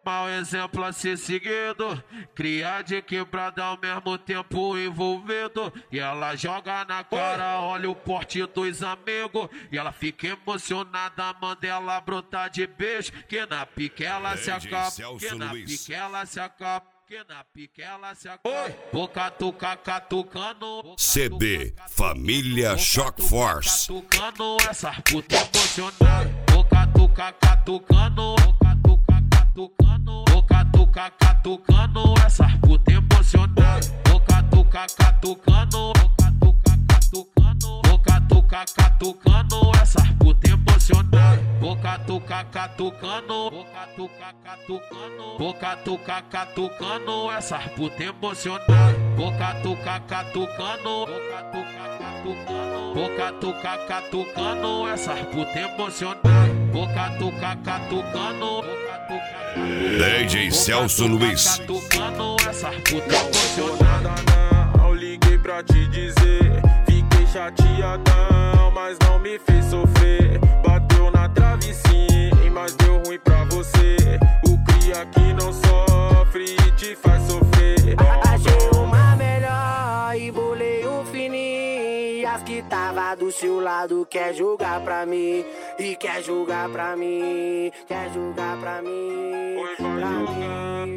mau exemplo a ser seguido. Cria de quebrada ao mesmo tempo envolvido. E ela joga na cara, olha o porte dos amigos. E ela fica emocionada, manda ela brotar de beijo. Que na pique ela se acaba, que na pique ela se acaba. Que na pique ela se acaba. Vou catucar, catucando. CD Família Shock Force. Catucando essa puta emocionada. Vou catucar, catucando. Vou catucar, catucando. Vou catucar, catucando essa puta emocionada. Vou catucar, catucando. Vou catucar, catucando. Vou catucar, catucando essa puta emocionada. Vou catucar, catucando. Vou catucar, catucando. Vou catucar, catucando essa puta emocionada. Vou catucar, catucando. Vou catucar, catucando. Vou catucar, catucando essa puta emocionada. Vou catucar, catucando. Vou catucar, catucando. DJ Celso Luiz. Catucando essa puta emocionada. Não liguei pra te dizer, fiquei chateadão, mas não me fez sofrer. Bateu na trave sim, mas deu ruim pra você. O cria que não sofre e te faz sofrer. Achei uma melhor e bolei um fininho. As que tava do seu lado quer jogar pra mim. E quer jogar pra mim, quer jogar pra mim, pra mim.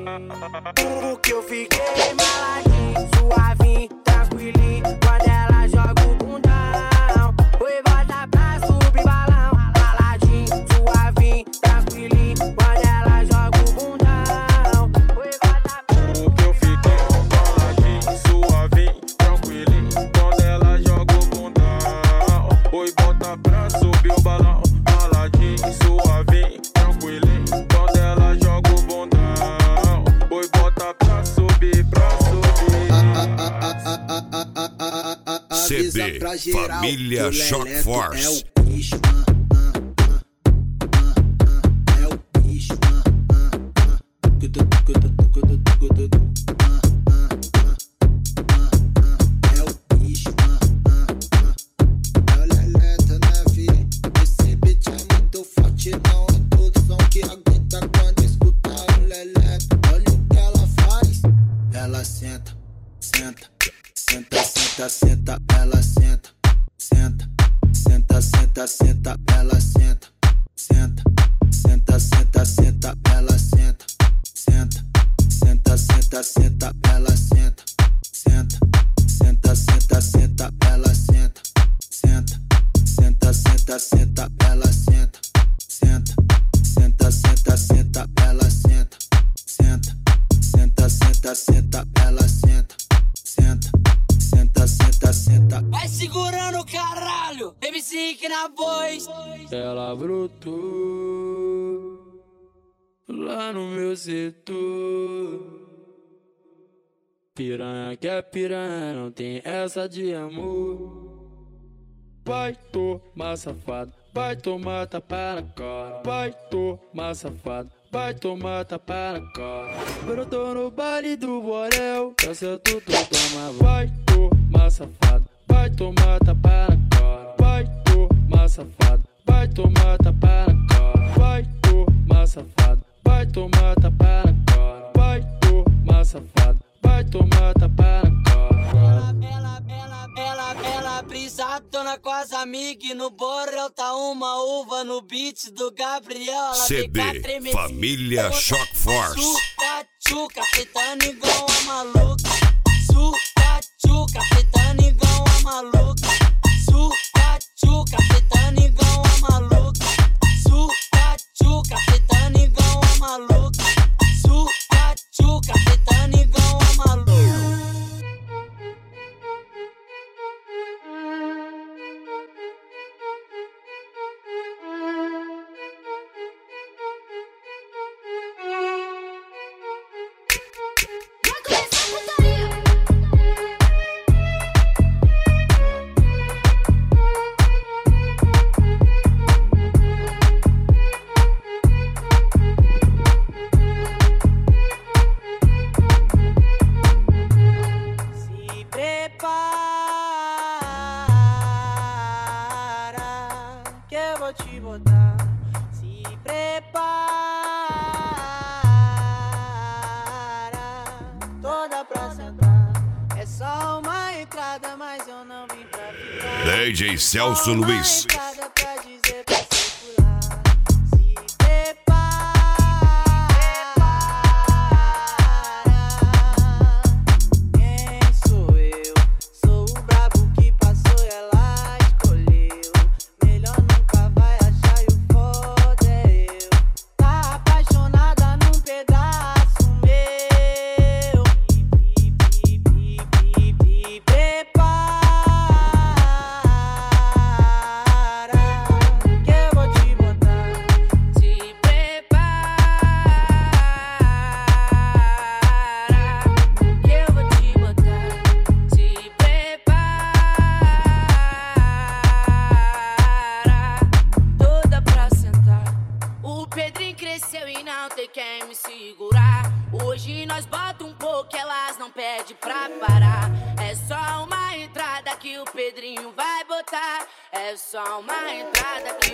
Porque eu fiquei maladinho, suavinho, tranquilinho. Quando ela joga o bundão, oi, volta pra subir balão. Maladinho, suavinho, tranquilinho. Quando ela joga o bundão, oi, volta pra... Porque eu fiquei maladinho, suavinho, tranquilinho. Quando ela joga o bundão, oi, bota pra subir o balão. Maladinho, suavinho, tranquilinho. Quando ela joga o bundão, oi, bota pra subir, pra subir. CD Família Shock Force. É o bicho, é o bicho, é o bicho. Olha a letra, né, vi? Esse beat é muito forte, não é todo som que aguenta quando escuta o leleto. Olha o que ela faz. Ela senta, senta, senta, senta, senta. Ela senta, senta, senta, senta, senta. Ela senta, senta, senta, senta, senta. Ela senta, senta, senta, senta, senta. Ela senta, senta, senta, senta, senta. Ela senta, senta, senta, senta, senta. Ela senta, senta, senta, senta, senta. Ela senta, senta, senta, senta, senta. Ela senta, senta, senta, senta, senta. Vai segurando o caralho, MC Rick na voz. Ela brotou lá no meu setor. Piranha que é piranha, não tem essa de amor. Vai tomar safado, vai tomar tapa na cara. Vai tomar safado, vai tomar tapa na cara. Brotou no baile do Borel, essa tu toma. Vai tomar safado, vai tomar tapa na cara. Vai tomar safado, vai tomar tapa na cara. Vai tomar safado, vai tomar tapa na cara. Vai tomar safado, vai tomar tapa na cara. Ela brisadona com as amigas. No borel tá uma uva. No beat do Gabriel ela CD fica tremendo. Família Shock Force. Suca, tchuca, fetando igual a maluca. Suca, tchuca, fetando igual a maluca. Suca, tchuca, fetando igual a maluca. Suca, tchuca, fetando igual a maluca. Suca, tchuca, fetando igual a maluca. vou te botar. Se prepara DJ Celso Luiz. Hoje nós bota um pouco, elas não pedem pra parar. É só uma entrada que o Pedrinho vai botar. É só uma entrada que